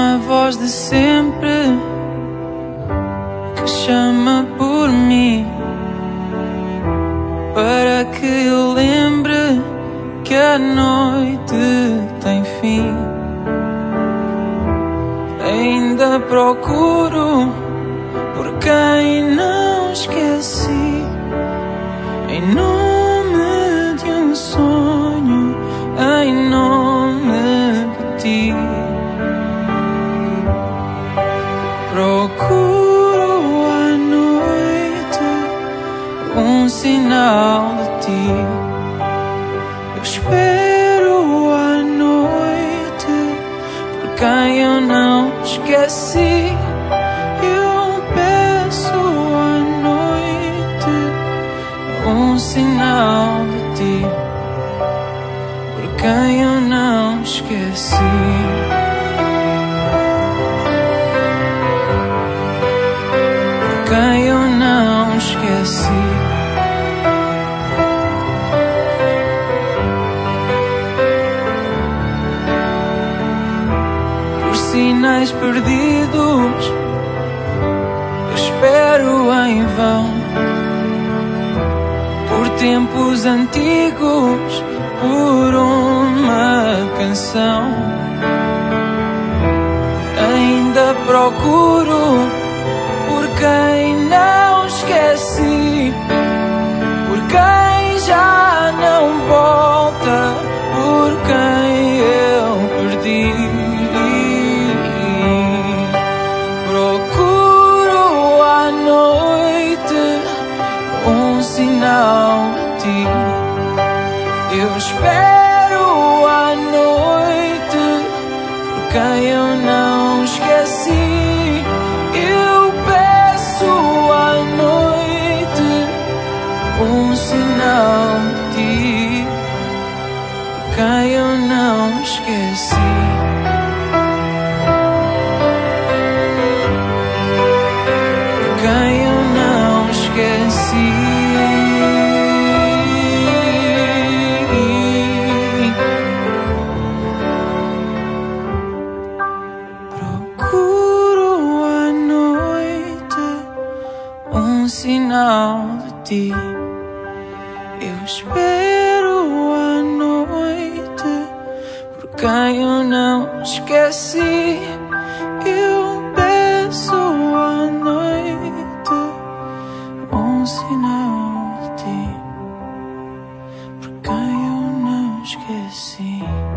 mesma voz de sempre que chama por mim, para que eu lembre que a noite tem fim. Ainda procuro por quem não esqueci, em nome de um sonho, em nome de ti. Procuro à noite um sinal de ti. Eu espero à noite por quem eu não esqueci. Eu peço à noite um sinal de ti, por quem eu não esqueci. Quem eu não esqueci. Por sinais perdidos eu espero em vão, por tempos antigos, por uma canção. Ainda procuro por quem não esqueci, por quem já não volta, por quem eu perdi. Procuro à noite um sinal de ti. Eu espero à noite por quem eu não esqueci. Um sinal de ti, por quem eu não esqueci. Por quem eu não esqueci. Procuro à noite um sinal de ti. Eu espero à noite por quem eu não esqueci. Eu peço à noite um sinal de ti, por quem eu não esqueci.